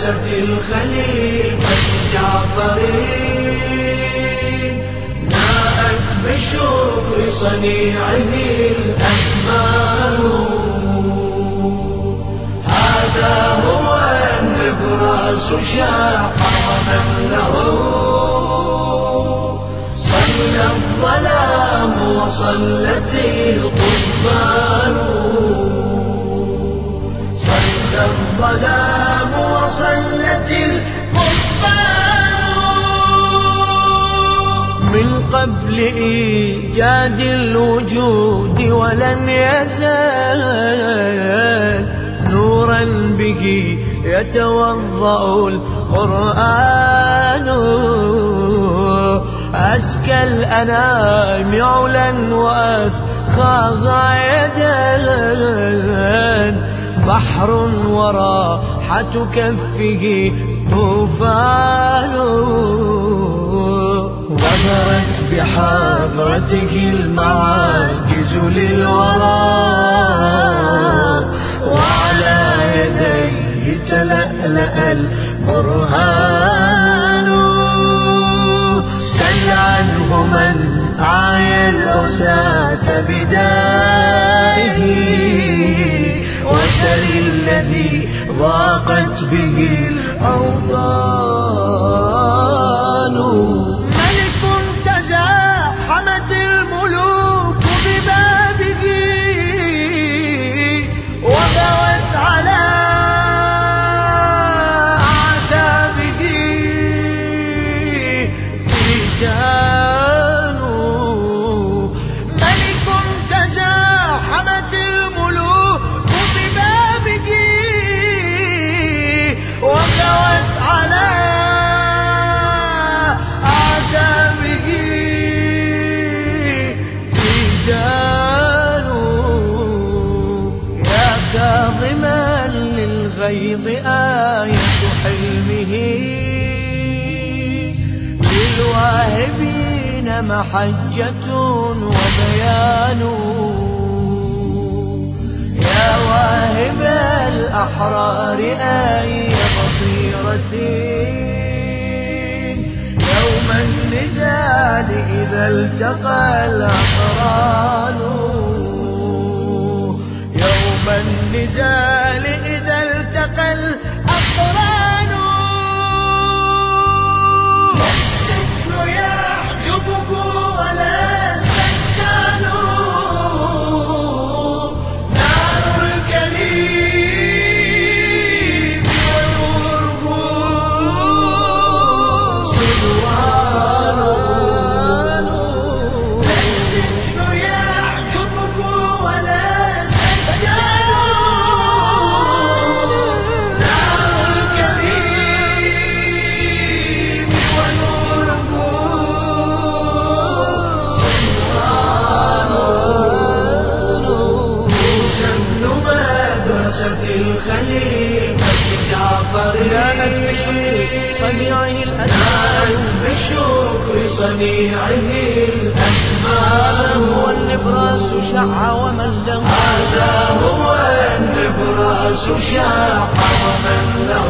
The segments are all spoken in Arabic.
مدرسة الخليفة جعفر ناءت بالشكر صنيعه الأزمان. هذا هو النبراس شاع ومن له صلى الظلام وصلت القضبان. صلى الظلام وصلت القضبان. من قبل إيجاد الوجود ولن يزال نورا به يتوضأ القرآن. أزكى الأنام علا وأسخاها يدا بحر وراحة كفه طوفان. ظهرت بحضرته المعاجز للورى وعلى يديه تلألأ البرهان. سل عنه من أعيا الأساة بدائه وسل الذي ضاقت به الأوطان. ملك تزاحمت الملوك ببابه وبوت على أعتابه رجال. ملك تزاحمت الملوك ببابه وبوت على أعتابه رجال. يا كاظما للغيظ آية حلمه للواهبين محجة وبيان. يا واهب الأحرار أي بصيرة يوم النزال إذا التقى الأقران. يوم النزال إذا التقى الأقران. لا السجن يحجبه ولا السجان نار الكليم ونوره صدوان. لا السجن يحجبه ولا السجان نار الكليم ونوره صدوان. يسن مدرسة الخليفة جعفر ناءت بالشكر صنيعه الأزمان. بالشكر صنيعه الأزمان. هو النبراس شع ومن له هذا هو النبراس شاع ومن له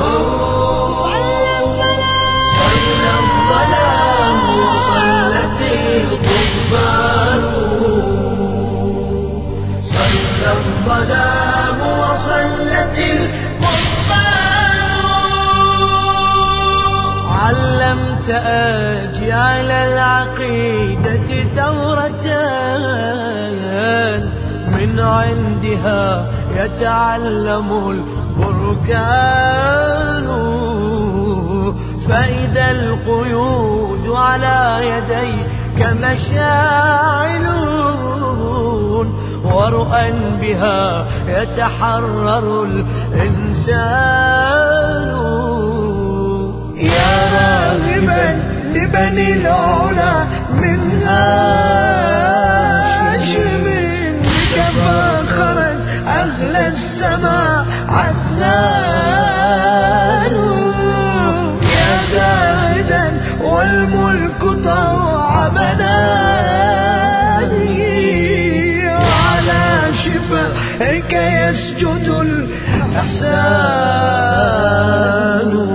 صلى الظلام وصلت القضبان. صلى الظلام وصلت القضبان. علمت أجيال العقيدة ثورة من عندها يتعلم البركان. فإذا القيود على يديك مشاعل ورؤى بها يتحرر الإنسان. يا راغبا لبني العلا من هاشم بك فاخرت أهل السماء عدنان. يا زاهدا والملك طوع بنانه وعلى شفائك يسجد الإحسان.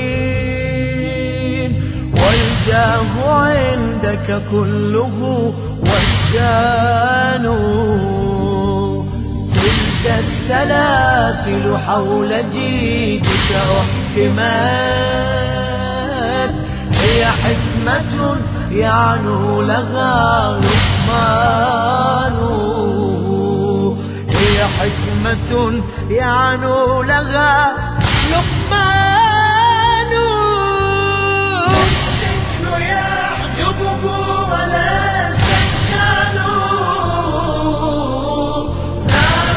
والجاه عندك كله والشان. تلك السلاسل حول جيدك أحكمت، هي حكمة يعنو لها لقمان، هي حكمة يعنو لها لقمان. السجن يعجبه ولا سجان، نار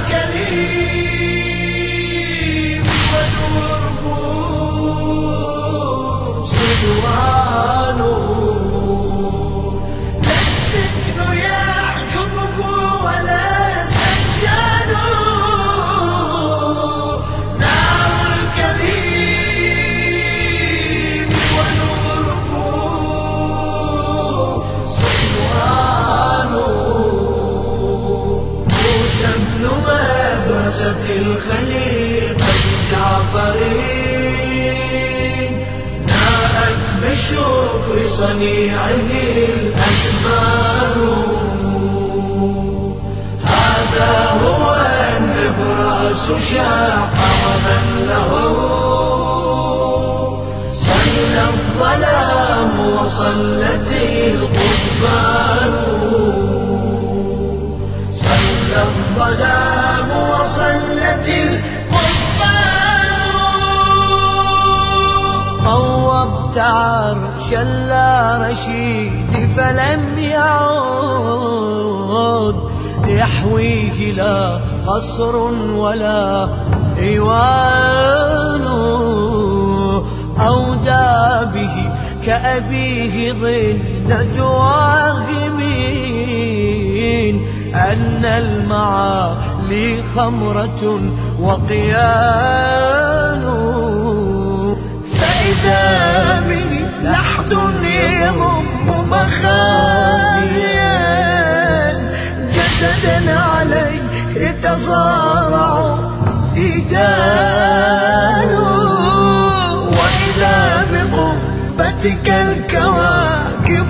الكريم ونوره صدوان. لا السجن يعجبه ولا سجان، نار الكريم ونوره صدوان. موسى ابن مدرسة الخليقة جعفرين، ناءت بشكر صنيعه الأزمان. هذا هو النبراس شاق ومن له صلى الظلام وصلت القضبان، صلى الظلام وصلت القضبان. قوضت عرش لا رشيد فلم يعود يحويه لا قصر ولا إيوان، أودى به كأبيه ظل دواهمين، أن المعالي خمرة وقيان. فإذا به لحد يضم مخازيا، جسدا عليه يتصارع ديدان. وإذا بقبتك الكواكب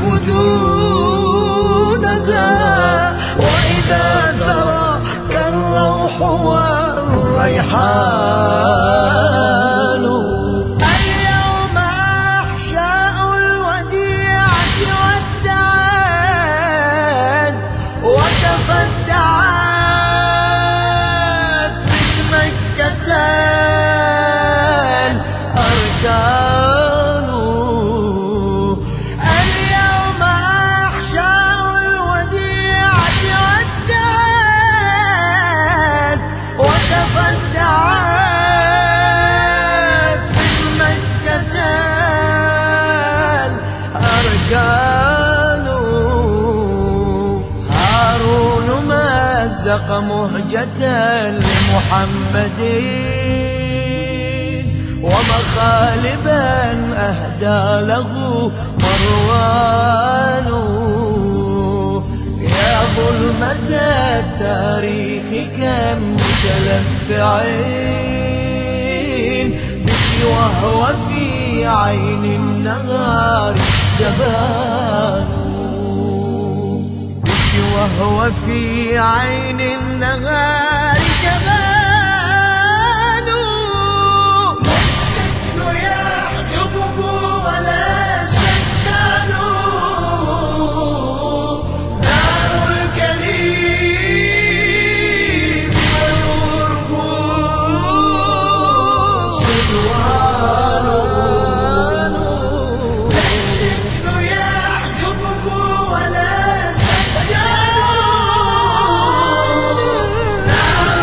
دونها، وإذا تراك الروح والريحان. اليوم أحشاء الوديعة ودعت وتصدعت من مكة الأركان. اليوم أحشاء الوديعة ودعت وتصدعت من مكة الأركان. هارون مزق مهجة لمحمد، ومخالبا أهدى له مروان. يا ظلمة التاريخ كم متلفعين بك وهو في عين النهار جبان، بك وهو في عين النهار جبان. لا السجن يعجبه ولا سجان، نار الكريم ونوره صدوان. لا السجن يعجبه ولا سجان، نار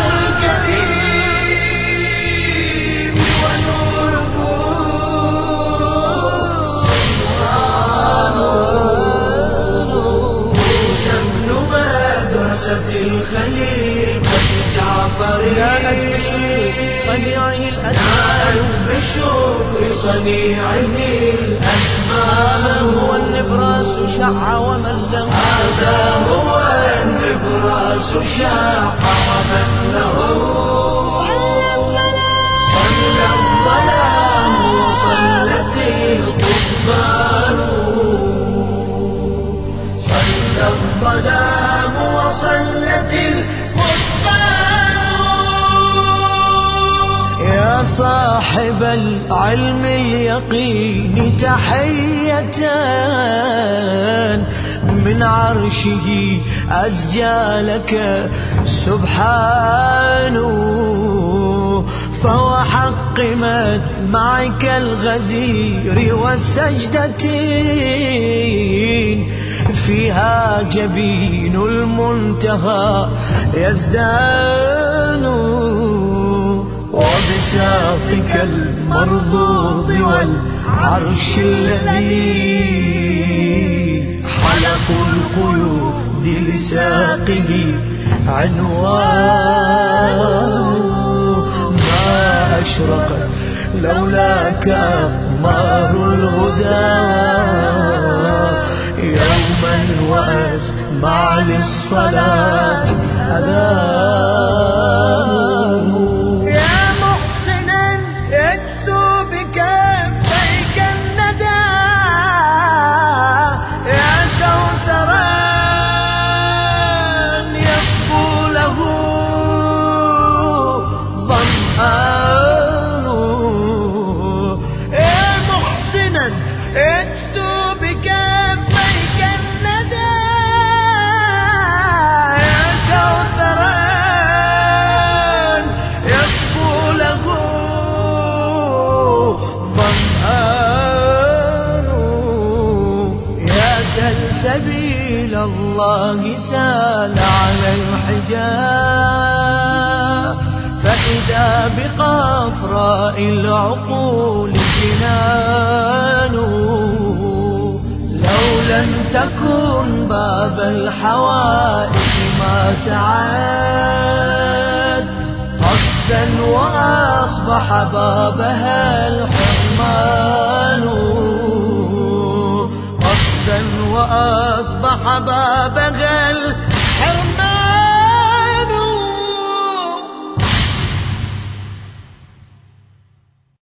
الكريم ونوره صدوان. موسى ابن مدرسة الخليقة جعفرين، صنيعه الأزمان، بشكر صنيعه الأزمان. هو النبراس شع ومن له، هذا هو النبراس شع ومن له صلى الظلام وصلى علم اليقين تحية من عرشه أزجى لك سبحانه. فوحقمت معك الغزير والسجدتين فيها جبين المنتهى يزدان. وبساقك المرضوض والعرش الذي حلق القيود لساقه عنوان. ما أشرقت لولاك أقمار الهدى يوما وأسمع للصلاة أذان. يا محسنا يكسو بكفيك الندى يا كوثرا يصفو له ظمآن. يا محسنا يكسو بكفيك الندى يا كوثرا يصفو له ظمآن. يا سلسبيل الله سال على الحجاب فإذا بقفراء العقول جنان. لو لم تكن باب الحوائج ما سعد قصدا وأصبح بابها الحرمان. قصدا وأصبح بابها